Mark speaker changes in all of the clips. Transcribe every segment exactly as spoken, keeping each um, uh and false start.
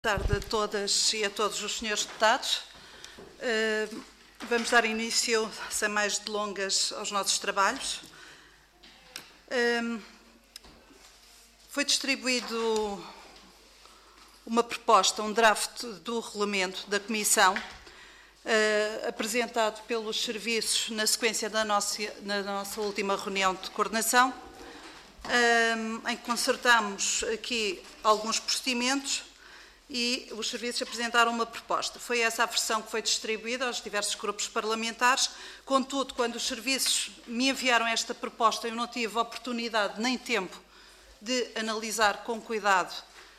Speaker 1: Boa tarde a todas e a todos os senhores deputados. Vamos dar início, sem mais delongas, aos nossos trabalhos. Foi distribuído uma proposta, um draft do regulamento da Comissão, apresentado pelos serviços na sequência da nossa, na nossa última reunião de coordenação, em que concertámos aqui alguns procedimentos e os serviços apresentaram uma proposta. Foi essa a versão que foi distribuída aos diversos grupos parlamentares. Contudo, quando os serviços me enviaram esta proposta, eu não tive oportunidade nem tempo de analisar com cuidado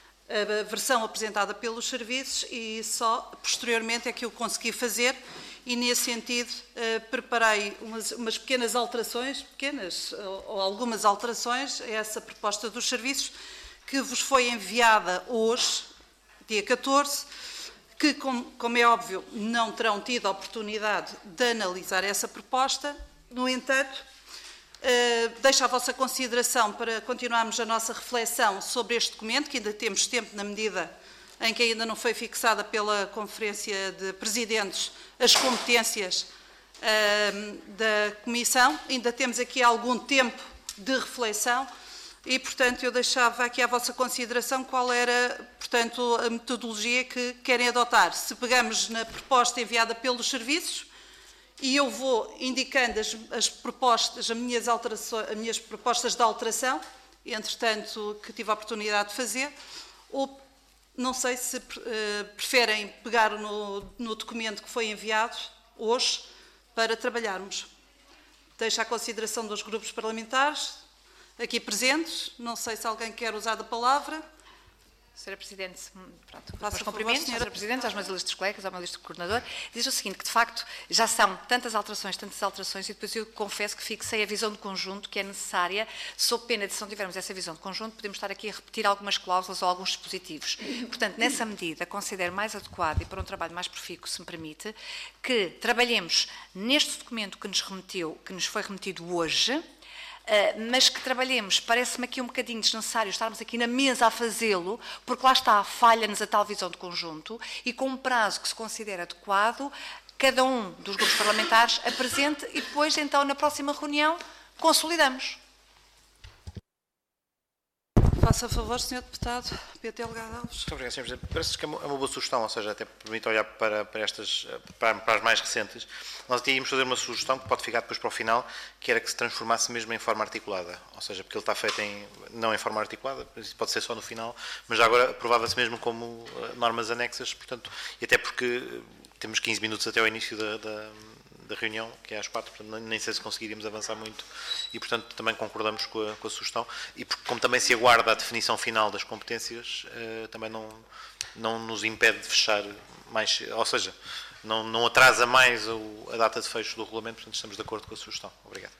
Speaker 1: a versão apresentada pelos serviços e só posteriormente é que eu consegui fazer e, nesse sentido, preparei umas, umas pequenas alterações, pequenas ou algumas alterações a essa proposta dos serviços que vos foi enviada hoje, dia catorze, que, como, como é óbvio, não terão tido a oportunidade de analisar essa proposta. No entanto, eh, deixo à vossa consideração para continuarmos a nossa reflexão sobre este documento, que ainda temos tempo na medida em que ainda não foi fixada pela Conferência de Presidentes as competências eh, da Comissão. Ainda temos aqui algum tempo de reflexão. E, portanto, eu deixava aqui à vossa consideração qual era, portanto, a metodologia que querem adotar. Se pegamos na proposta enviada pelos serviços, e eu vou indicando as, as propostas, as minhas, alterações, as minhas propostas de alteração, entretanto, que tive a oportunidade de fazer, ou não sei se uh, preferem pegar no, no documento que foi enviado hoje para trabalharmos. Deixo à consideração dos grupos parlamentares aqui presentes. Não sei se alguém quer usar a palavra.
Speaker 2: Senhora Presidente, pronto,
Speaker 1: Faça
Speaker 2: os cumprimentos,
Speaker 1: favor,
Speaker 2: Senhora Presidente, aos meus ilustres colegas, ao meu ilustre coordenador. Diz o seguinte, que de facto já são tantas alterações, tantas alterações, e depois eu confesso que fixei a visão de conjunto que é necessária, sob pena de, se não tivermos essa visão de conjunto, podemos estar aqui a repetir algumas cláusulas ou alguns dispositivos. Portanto, nessa medida, considero mais adequado e para um trabalho mais profícuo, se me permite, que trabalhemos neste documento que nos remeteu, que nos foi remetido hoje, Uh, mas que trabalhemos, parece-me aqui um bocadinho desnecessário estarmos aqui na mesa a fazê-lo, porque lá está, falha-nos a tal visão de conjunto e com um prazo que se considera adequado, cada um dos grupos parlamentares apresente e depois, então, na próxima reunião, consolidamos.
Speaker 1: Faça a favor, senhor Deputado P T Legado Alves.
Speaker 3: Muito obrigado, senhor Presidente. Parece que é uma boa sugestão, ou seja, até permite olhar para, para estas, para, para as mais recentes. Nós até íamos fazer uma sugestão que pode ficar depois para o final, que era que se transformasse mesmo em forma articulada, ou seja, porque ele está feito em, não em forma articulada, pode ser só no final, mas já agora aprovava-se mesmo como normas anexas, portanto, e até porque temos quinze minutos até ao início da, da da reunião, que é às quatro, portanto, nem sei se conseguiríamos avançar muito e, portanto, também concordamos com a, com a sugestão e, porque, como também se aguarda a definição final das competências, eh, também não, não nos impede de fechar mais, ou seja, não, não atrasa mais o, a data de fecho do regulamento, portanto, estamos de acordo com a sugestão. Obrigado.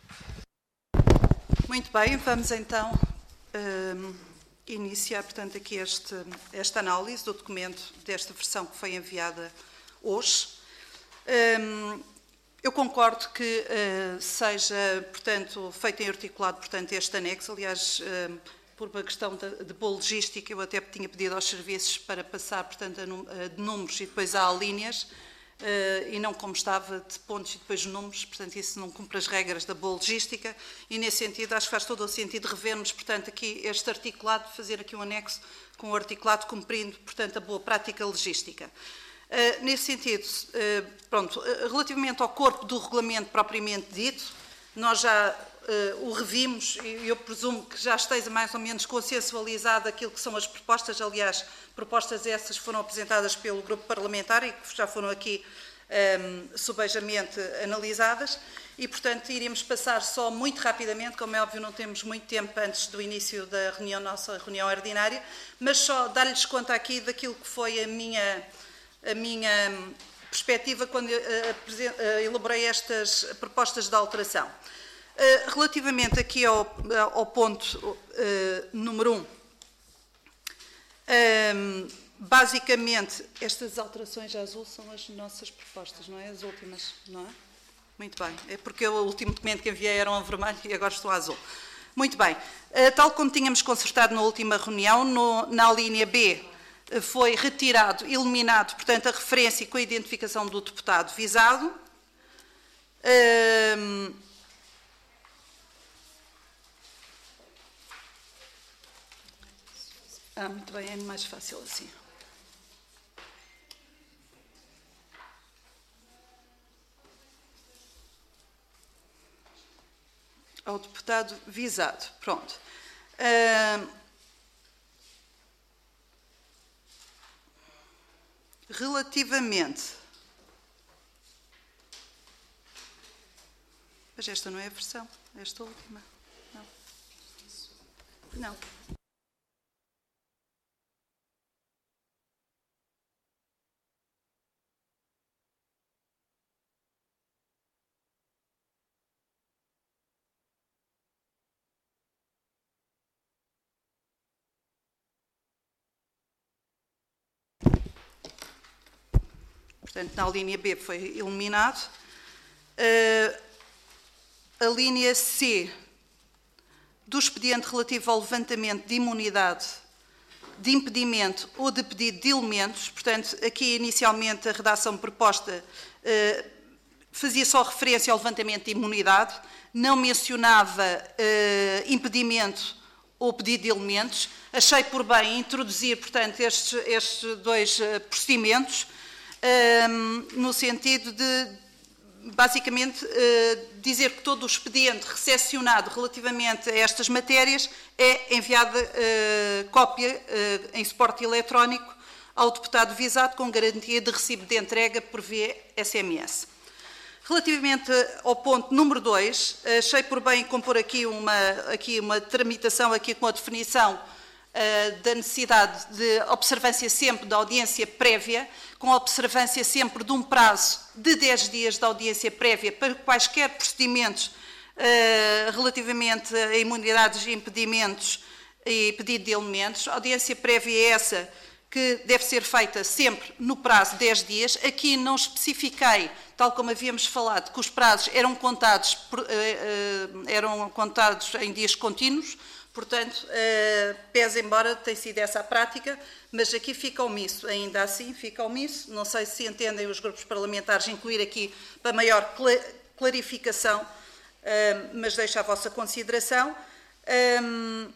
Speaker 1: Muito bem, vamos então um, iniciar, portanto, aqui este, esta análise do documento desta versão que foi enviada hoje. Um, Eu concordo que uh, seja, portanto, feito em articulado, portanto, este anexo. Aliás, uh, por uma questão de, de boa logística, eu até tinha pedido aos serviços para passar, portanto, a, num, a de números e depois a linhas, uh, e não como estava de pontos e depois números, portanto, isso não cumpre as regras da boa logística, e nesse sentido acho que faz todo o sentido revermos, portanto, aqui este articulado, fazer aqui um anexo com o articulado cumprindo, portanto, a boa prática logística. Uh, nesse sentido, uh, pronto, uh, relativamente ao corpo do regulamento propriamente dito, nós já uh, o revimos e eu presumo que já esteja mais ou menos consensualizado aquilo que são as propostas. Aliás, propostas essas foram apresentadas pelo grupo parlamentar e que já foram aqui um, subejamente analisadas e, portanto, iríamos passar só muito rapidamente, como é óbvio não temos muito tempo antes do início da reunião, nossa reunião ordinária, mas só dar-lhes conta aqui daquilo que foi a minha... a minha perspectiva quando elaborei estas propostas de alteração. Relativamente aqui ao, ao ponto uh, número um, um, basicamente, estas alterações azul são as nossas propostas, não é? As últimas, não é? Muito bem, é porque o último documento que enviei era um vermelho e agora estou a azul. Muito bem, uh, tal como tínhamos concertado na última reunião, no, na linha B, foi retirado, eliminado, portanto, a referência com a identificação do deputado visado. Um, ah, muito bem, é mais fácil assim. Ao deputado visado, pronto. Um, Relativamente, mas esta não é a versão, esta última, não. Não. Portanto, na linha B foi eliminado. Uh, a linha C, do expediente relativo ao levantamento de imunidade, de impedimento ou de pedido de elementos, portanto, aqui inicialmente a redação proposta uh, fazia só referência ao levantamento de imunidade, não mencionava uh, impedimento ou pedido de elementos. Achei por bem introduzir, portanto, estes, estes dois uh, procedimentos, Um, no sentido de, basicamente, uh, dizer que todo o expediente recepcionado relativamente a estas matérias é enviada uh, cópia uh, em suporte eletrónico ao deputado visado com garantia de recibo de entrega por via S M S. Relativamente ao ponto número dois, achei por bem compor aqui uma, aqui uma tramitação aqui com a definição uh, da necessidade de observância sempre da audiência prévia, com a observância sempre de um prazo de dez dias de audiência prévia para quaisquer procedimentos uh, relativamente a imunidades e impedimentos e pedido de elementos. A audiência prévia é essa que deve ser feita sempre no prazo de dez dias. Aqui não especifiquei, tal como havíamos falado, que os prazos eram contados, por, uh, uh, eram contados em dias contínuos. Portanto, uh, pese embora tenha sido essa a prática, mas aqui fica omisso, ainda assim fica omisso. Não sei se entendem os grupos parlamentares incluir aqui para maior cl clarificação, uh, mas deixo à vossa consideração. Um,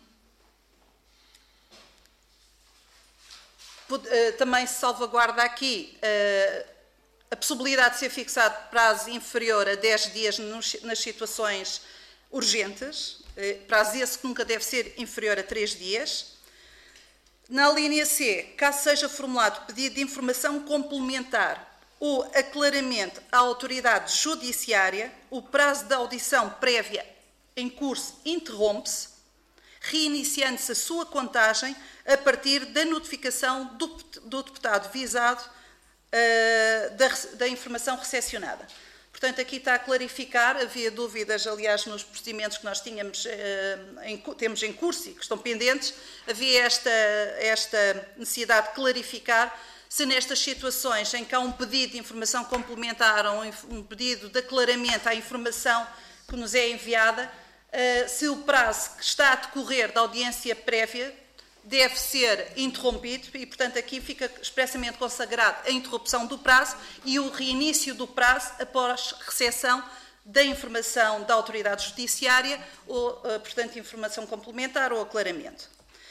Speaker 1: uh, também se salvaguarda aqui uh, a possibilidade de ser fixado prazo inferior a dez dias nos, nas situações urgentes, prazo esse que nunca deve ser inferior a três dias. Na linha C, caso seja formulado pedido de informação complementar ou aclaramento à autoridade judiciária, o prazo da audição prévia em curso interrompe-se, reiniciando-se a sua contagem a partir da notificação do, do deputado visado uh, da, da informação recepcionada. Portanto, aqui está a clarificar, havia dúvidas, aliás, nos procedimentos que nós tínhamos, eh, em, temos em curso e que estão pendentes, havia esta, esta necessidade de clarificar se nestas situações em que há um pedido de informação complementar ou um pedido de aclaramento à informação que nos é enviada, eh, se o prazo que está a decorrer da audiência prévia deve ser interrompido e, portanto, aqui fica expressamente consagrado a interrupção do prazo e o reinício do prazo após recepção da informação da autoridade judiciária ou, portanto, informação complementar ou aclaramento.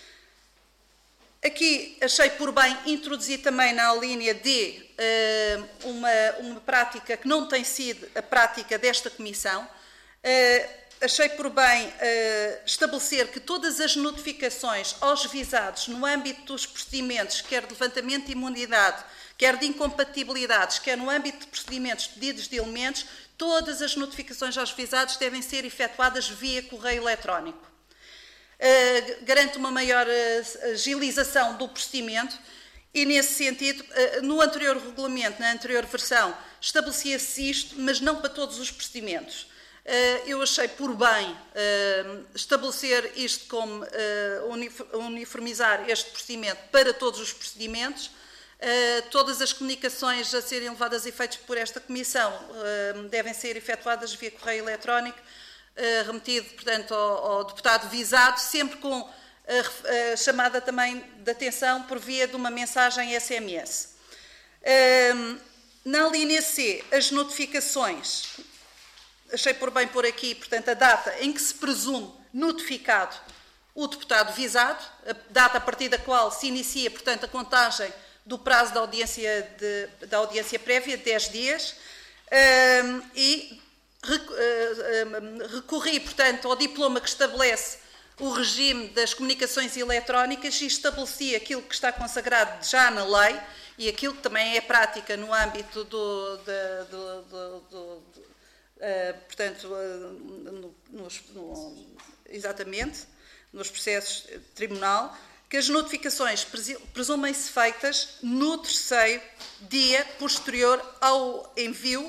Speaker 1: Aqui achei por bem introduzir também na linha D uma, uma prática que não tem sido a prática desta Comissão. Achei por bem uh, estabelecer que todas as notificações aos visados no âmbito dos procedimentos, quer de levantamento de imunidade, quer de incompatibilidades, quer no âmbito de procedimentos de pedidos de elementos, todas as notificações aos visados devem ser efetuadas via correio eletrónico. Uh, garante uma maior uh, agilização do procedimento e, nesse sentido, uh, no anterior regulamento, na anterior versão, estabelecia-se isto, mas não para todos os procedimentos. Eu achei por bem estabelecer isto como uniformizar este procedimento para todos os procedimentos. Todas as comunicações a serem levadas a efeitos por esta Comissão devem ser efetuadas via correio eletrónico, remetido, portanto, ao, ao deputado visado, sempre com a, a chamada também de atenção por via de uma mensagem S M S. Um, na linha C, as notificações, achei por bem pôr aqui, portanto, a data em que se presume notificado o deputado visado, a data a partir da qual se inicia, portanto, a contagem do prazo da audiência, de, da audiência prévia, dez dias, um, e recorri, portanto, ao diploma que estabelece o regime das comunicações eletrónicas e estabeleci aquilo que está consagrado já na lei e aquilo que também é prática no âmbito do, do, do, do, do, do uh, portanto, uh, nos, no, exatamente, nos processos de tribunal, que as notificações presumem-se feitas no terceiro dia posterior ao envio.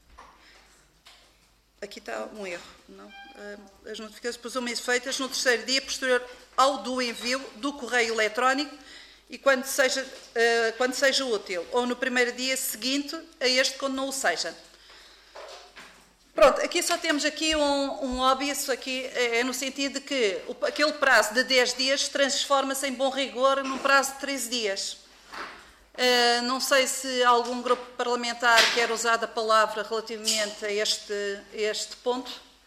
Speaker 1: Aqui está um erro, não? As notificações presumem-se feitas no terceiro dia posterior ao do envio do correio eletrónico e quando seja, quando seja útil, ou no primeiro dia seguinte a este, quando não o seja. Pronto, aqui só temos aqui um, um óbvio, aqui é no sentido de que o, aquele prazo de dez dias transforma-se em bom rigor num prazo de treze dias. Uh, não sei se algum grupo parlamentar quer usar a palavra relativamente a este, a este ponto.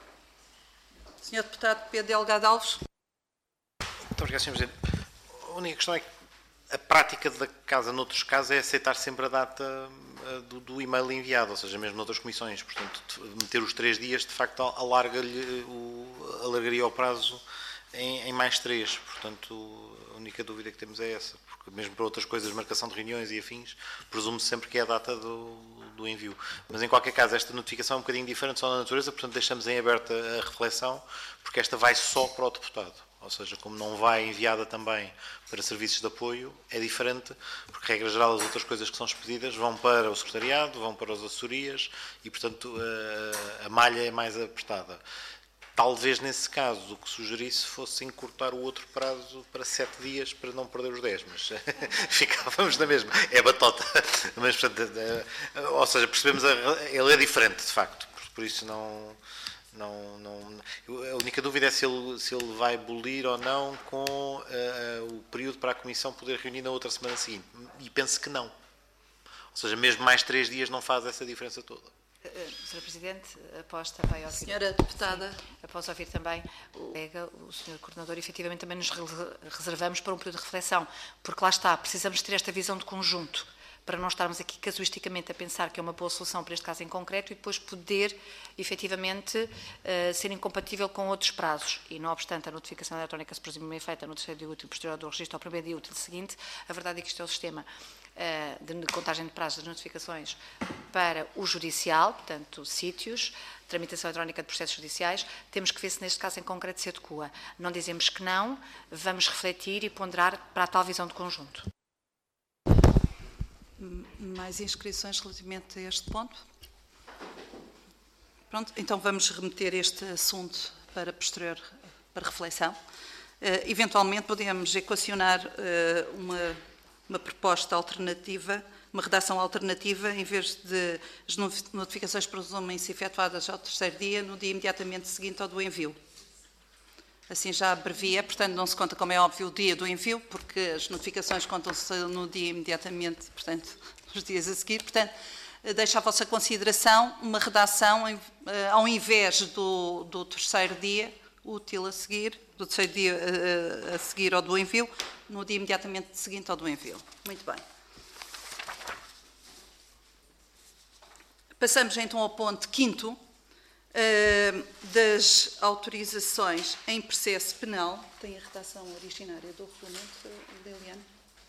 Speaker 1: senhor Deputado Pedro Delgado Alves.
Speaker 3: Muito obrigado, senhor Presidente. A única questão é que a prática da Casa, noutros casos, é aceitar sempre a data do, do e-mail enviado, ou seja, mesmo noutras comissões. Portanto, meter os três dias, de facto, alarga-lhe o, alargaria o prazo em, em mais três. Portanto, a única dúvida que temos é essa. Porque mesmo para outras coisas, marcação de reuniões e afins, presume-se sempre que é a data do, do envio. Mas, em qualquer caso, esta notificação é um bocadinho diferente só na natureza, portanto, deixamos em aberta a reflexão, porque esta vai só para o deputado. Ou seja, como não vai enviada também para serviços de apoio, é diferente, porque, regra geral, as outras coisas que são expedidas vão para o secretariado, vão para as assessorias e, portanto, a, a malha é mais apertada. Talvez, nesse caso, o que sugerisse fosse encurtar o outro prazo para sete dias para não perder os dez, mas ficávamos na mesma. É batota. Mas, portanto, ou seja, percebemos, a, ele é diferente, de facto, por isso não... Não, não, a única dúvida é se ele, se ele vai abolir ou não com uh, o período para a Comissão poder reunir na outra semana seguinte. E penso que não. Ou seja, mesmo mais três dias não faz essa diferença toda.
Speaker 2: senhora Presidente, após também ouvir...
Speaker 1: Senhora Deputada.
Speaker 2: Sim, após ouvir também o colega, o senhor Coordenador, efetivamente também nos reservamos para um período de reflexão, porque lá está, precisamos ter esta visão de conjunto, para não estarmos aqui casuisticamente a pensar que é uma boa solução para este caso em concreto e depois poder, efetivamente, uh, ser incompatível com outros prazos. E, não obstante a notificação eletrónica se presume feita no terceiro dia útil posterior do registro ao primeiro dia útil seguinte, a verdade é que isto é o sistema uh, de contagem de prazos das notificações para o judicial, portanto, sítios, tramitação eletrónica de processos judiciais, temos que ver se neste caso em concreto se adequa. Não dizemos que não, vamos refletir e ponderar para a tal visão de conjunto.
Speaker 1: Mais inscrições relativamente a este ponto? Pronto, então vamos remeter este assunto para posterior, para reflexão. Uh, eventualmente podemos equacionar uh, uma, uma proposta alternativa, uma redação alternativa, em vez de as notificações presumem-se efetuadas ao terceiro dia, no dia imediatamente seguinte ao do envio. Assim já abrevia, portanto não se conta, como é óbvio, o dia do envio, porque as notificações contam-se no dia imediatamente, portanto, nos dias a seguir. Portanto, deixo à vossa consideração uma redação, em, ao invés do, do terceiro dia útil a seguir, do terceiro dia a, a seguir ao do envio, no dia imediatamente seguinte ao do envio. Muito bem. Passamos então ao ponto quinto. Uh, das autorizações em processo penal. Tem a redação originária do regulamento, Liliane?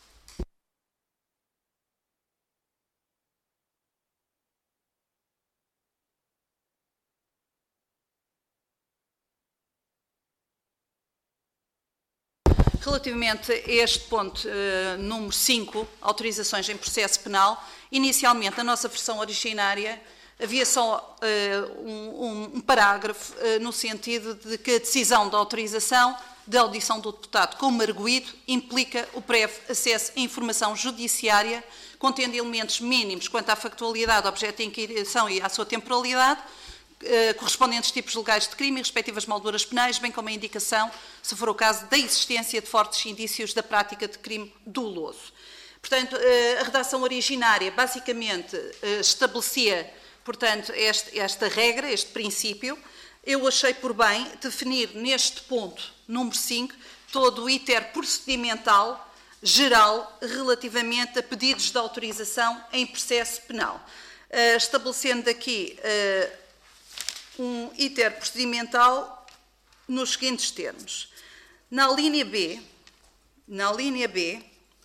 Speaker 1: Relativamente a este ponto, uh, número cinco, autorizações em processo penal, inicialmente, a nossa versão originária havia só uh, um, um parágrafo uh, no sentido de que a decisão de autorização de audição do deputado como arguido implica o breve acesso à informação judiciária, contendo elementos mínimos quanto à factualidade, objeto de inquirição e à sua temporalidade, eh, correspondentes tipos legais de crime e respectivas molduras penais, bem como a indicação, se for o caso, da existência de fortes indícios da prática de crime doloso. Portanto, eh, a redação originária basicamente eh, estabelecia, portanto, este, esta regra, este princípio. Eu achei por bem definir neste ponto, número cinco, todo o iter procedimental geral relativamente a pedidos de autorização em processo penal, uh, estabelecendo aqui uh, um iter procedimental nos seguintes termos. Na linha B, na linha B,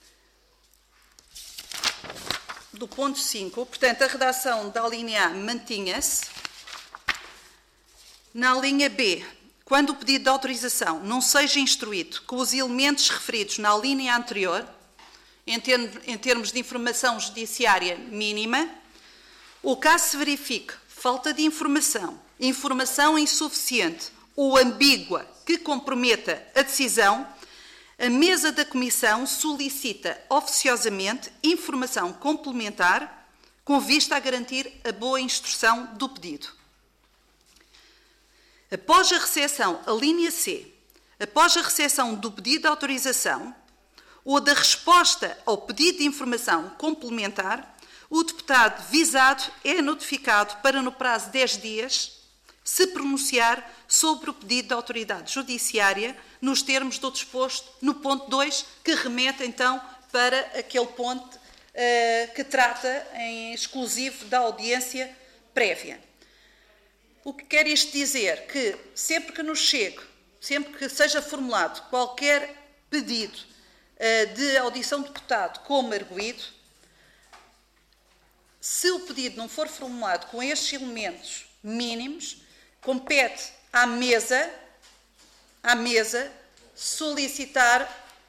Speaker 1: do ponto cinco, portanto, a redação da linha A mantinha-se. Na linha B, quando o pedido de autorização não seja instruído com os elementos referidos na linha anterior, em termos, em termos de informação judiciária mínima, ou caso se verifique falta de informação, informação insuficiente ou ambígua que comprometa a decisão, a mesa da Comissão solicita oficiosamente informação complementar com vista a garantir a boa instrução do pedido. Após a recepção, a linha C, após a recepção do pedido de autorização ou da resposta ao pedido de informação complementar, o deputado visado é notificado para, no prazo de dez dias, se pronunciar sobre o pedido da autoridade judiciária nos termos do disposto no ponto dois, que remete então para aquele ponto uh, que trata em exclusivo da audiência prévia. O que quer isto dizer? Que sempre que nos chegue, sempre que seja formulado qualquer pedido uh, de audição de deputado como arguido, se o pedido não for formulado com estes elementos mínimos, compete à mesa, à mesa solicitar,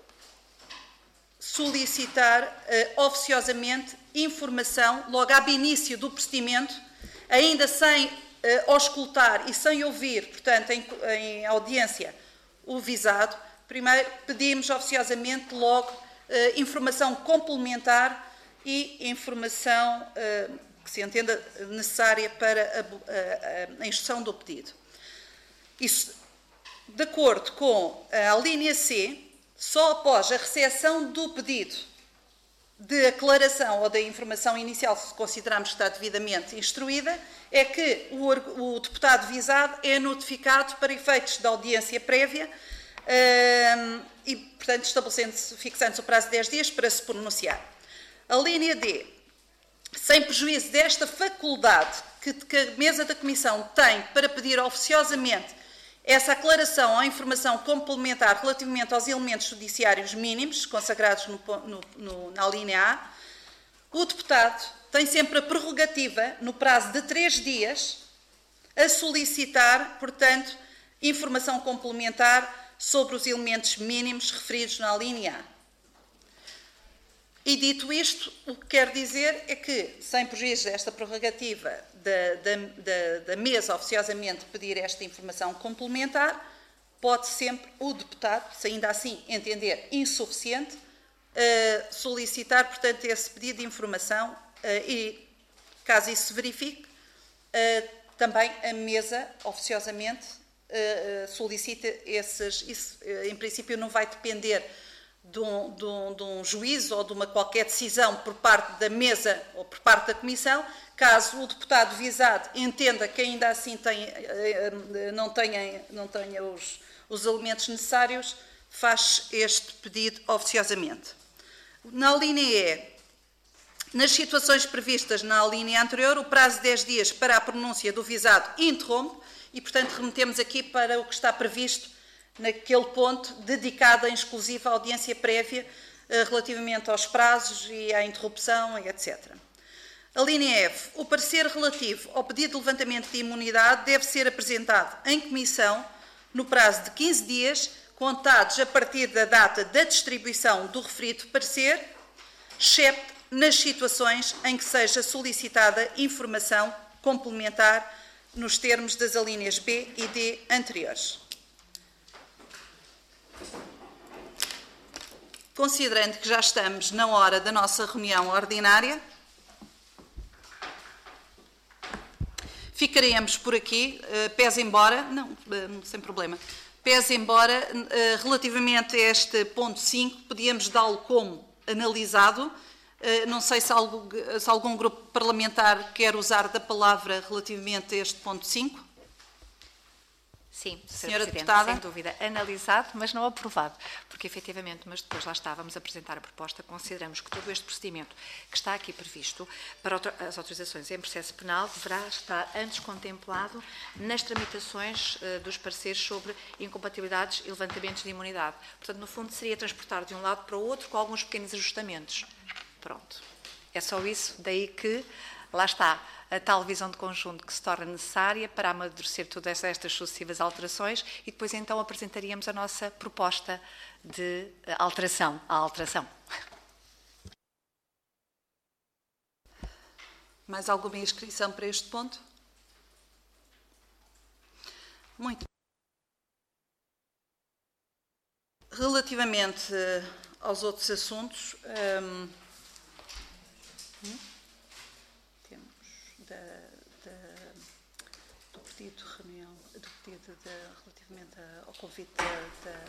Speaker 1: solicitar uh, oficiosamente informação logo ao início do procedimento, ainda sem uh, auscultar e sem ouvir, portanto, em, em audiência, o visado. Primeiro, pedimos oficiosamente logo uh, informação complementar e informação uh, que se entenda necessária para a, a, a instrução do pedido. Isso, de acordo com a linha C, só após a recepção do pedido de aclaração ou da informação inicial, se considerarmos que está devidamente instruída, é que o, o deputado visado é notificado para efeitos da audiência prévia uh, e, portanto, estabelecendo-se, fixando-se o prazo de dez dias para se pronunciar. A linha D, sem prejuízo desta faculdade que, que a mesa da Comissão tem para pedir oficiosamente essa aclaração ou informação complementar relativamente aos elementos judiciários mínimos consagrados no, no, no, na linha A, o deputado tem sempre a prerrogativa, no prazo de três dias, a solicitar, portanto, informação complementar sobre os elementos mínimos referidos na linha A. E dito isto, o que quer dizer é que, sem prejuízo desta prerrogativa da, da, da, da mesa oficiosamente pedir esta informação complementar, pode sempre o deputado, se ainda assim entender insuficiente, uh, solicitar, portanto, esse pedido de informação uh, e, caso isso se verifique, uh, também a mesa oficiosamente uh, solicita esses, isso uh, em princípio não vai depender De um, de, um, de um juízo ou de uma qualquer decisão por parte da mesa ou por parte da Comissão, caso o deputado visado entenda que ainda assim tem, não tenha, não tenha os, os elementos necessários, faz este pedido oficiosamente. Na linha E, nas situações previstas na linha anterior, o prazo de dez dias para a pronúncia do visado interrompe e, portanto, remetemos aqui para o que está previsto naquele ponto dedicado em exclusiva à audiência prévia eh, relativamente aos prazos e à interrupção, etcétera. A linha F. O parecer relativo ao pedido de levantamento de imunidade deve ser apresentado em comissão no prazo de quinze dias, contados a partir da data da distribuição do referido parecer, excepto nas situações em que seja solicitada informação complementar nos termos das alíneas B e D anteriores. Considerando que já estamos na hora da nossa reunião ordinária, Ficaremos por aqui, pese embora, não, sem problema, pese embora, relativamente a este ponto cinco, podíamos dá-lo como analisado. Não sei se, algo, se algum grupo parlamentar quer usar da palavra relativamente a este ponto cinco.
Speaker 2: Sim,
Speaker 1: Senhora
Speaker 2: Presidente,
Speaker 1: Deputada.
Speaker 2: sem dúvida, analisado, mas não aprovado, porque efetivamente, mas depois lá está, vamos apresentar a proposta, consideramos que todo este procedimento que está aqui previsto para as autorizações em processo penal deverá estar antes contemplado nas tramitações uh, dos pareceres sobre incompatibilidades e levantamentos de imunidade. Portanto, no fundo, seria transportar de um lado para o outro com alguns pequenos ajustamentos. Pronto. É só isso, daí que, lá está, a tal visão de conjunto que se torna necessária para amadurecer todas estas sucessivas alterações e depois então apresentaríamos a nossa proposta de alteração, a alteração.
Speaker 1: Mais alguma inscrição para este ponto? Muito. Relativamente aos outros assuntos, hum, Da, da, do pedido de reunião, do pedido de, relativamente ao convite da, da...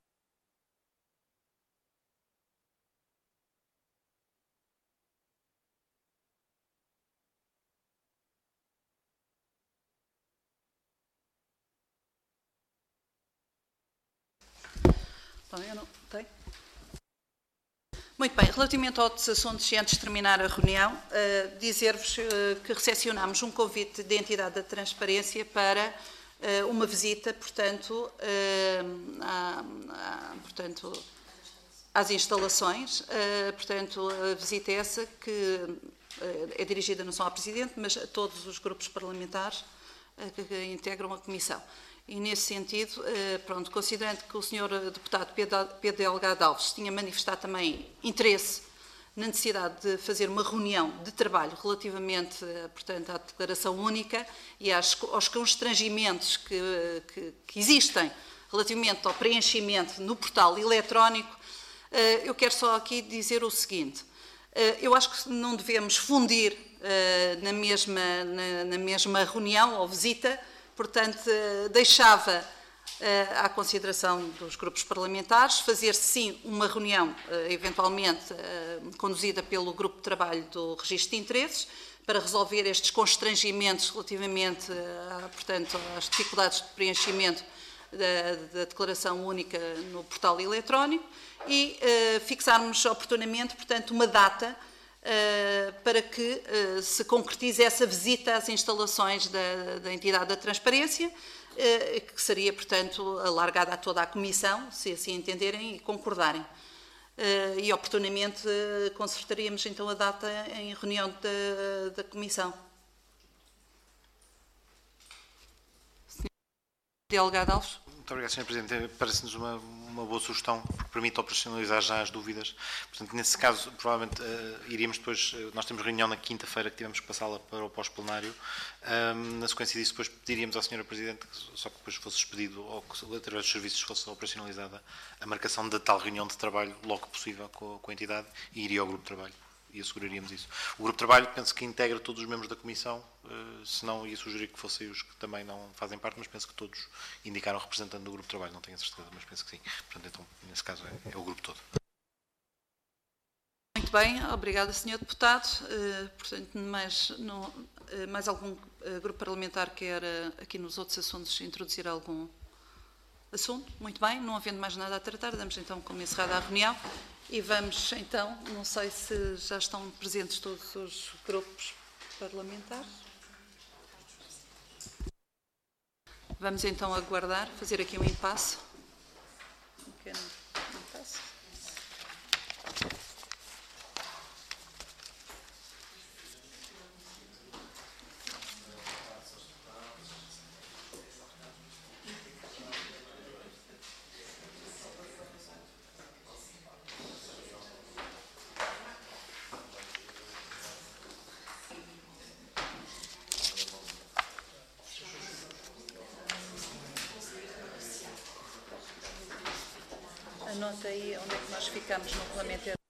Speaker 1: Bom, eu não tenho. Muito bem, relativamente a outros assuntos, e antes de terminar a reunião, uh, dizer-vos uh, que recepcionámos um convite da entidade da transparência para uh, uma visita, portanto, uh, à, à, portanto, às instalações. Uh, portanto, a visita é essa que uh, é dirigida não só ao Presidente, mas a todos os grupos parlamentares uh, que, que integram a Comissão. E, nesse sentido, pronto, considerando que o senhor Deputado Pedro Delgado Alves tinha manifestado também interesse na necessidade de fazer uma reunião de trabalho relativamente, portanto, à declaração única e às, aos constrangimentos que, que, que existem relativamente ao preenchimento no portal eletrónico, eu quero só aqui dizer o seguinte. Eu acho que não devemos fundir na mesma, na, na mesma reunião ou visita. Portanto, deixava à consideração dos grupos parlamentares fazer, sim, uma reunião, eventualmente conduzida pelo Grupo de Trabalho do Registro de Interesses, para resolver estes constrangimentos relativamente, portanto, às dificuldades de preenchimento da, da declaração única no portal eletrónico e fixarmos oportunamente, portanto, uma data Uh, para que uh, se concretize essa visita às instalações da, da entidade da transparência, uh, que seria, portanto, alargada a toda a Comissão, se assim entenderem e concordarem. Uh, e, oportunamente, uh, concertaríamos, então, a data em reunião da, da Comissão. senhor Delgado Alves.
Speaker 3: Muito obrigado, senhor Presidente. Parece-nos uma, uma boa sugestão, porque permite operacionalizar já as dúvidas. Portanto, nesse caso, provavelmente uh, iríamos depois, uh, nós temos reunião na quinta-feira, que tivemos que passá-la para o pós-plenário. Um, na sequência disso, depois pediríamos à senhora Presidente, só que depois fosse expedido, ou que através dos serviços fosse operacionalizada, a marcação da tal reunião de trabalho, logo possível, com, com a entidade, e iria ao grupo de trabalho. E asseguraríamos isso. O grupo de trabalho, penso que integra todos os membros da Comissão, se não ia sugerir que fossem os que também não fazem parte, mas penso que todos indicaram representante do grupo de trabalho, não tenho a certeza, mas penso que sim. Portanto, então, nesse caso, é, é o grupo todo.
Speaker 1: Muito bem, obrigada, senhor Deputado. Uh, portanto, mais, não, uh, mais algum uh, grupo parlamentar quer, uh, aqui nos outros assuntos, introduzir algum assunto? Muito bem, não havendo mais nada a tratar, damos então como encerrada a reunião. E vamos, então, não sei se já estão presentes todos os grupos parlamentares. Vamos então aguardar, fazer aqui um impasse. Um pequeno impasse. Anota aí onde é que nós ficamos no regulamento.